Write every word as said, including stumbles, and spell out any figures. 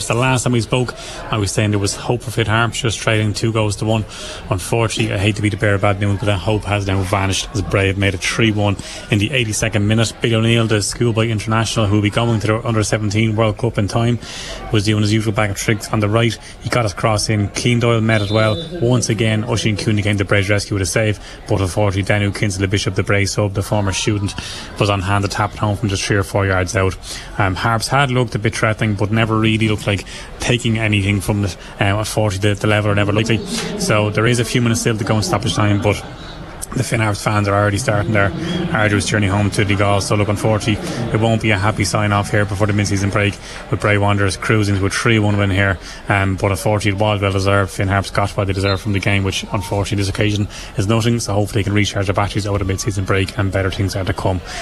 The last time we spoke, I was saying there was hope for Finn Harps, just trailing two goals to one. Unfortunately, I hate to be the bearer of bad news, but that hope has now vanished as Bray made it three one in the eighty-second minute. Billy O'Neill, the schoolboy international who will be going to the under seventeen World Cup in time, was doing his usual bag of tricks on the right. He got his cross in. Keane Doyle met it well. Once again, Oisin Cooney came to Bray's rescue with a save, but unfortunately, Danu Kinsley Bishop, the Bray sub, the former student, was on hand to tap it home from just three or four yards out. Um, Harps had looked a bit threatening, but never really looked like taking anything from it. Um, at forty, the, the level are never likely. So there is a few minutes still to go in stoppage time, but the Finn Harps fans are already starting their arduous journey home to Donegal. So look, unfortunately, it won't be a happy sign off here before the mid-season break, with Bray Wanderers cruising to a three one win here. Um, but unfortunately, it was well deserved. Finn Harps got what they deserved from the game, which unfortunately this occasion is nothing. So hopefully they can recharge their batteries over the mid-season break and better things are to come.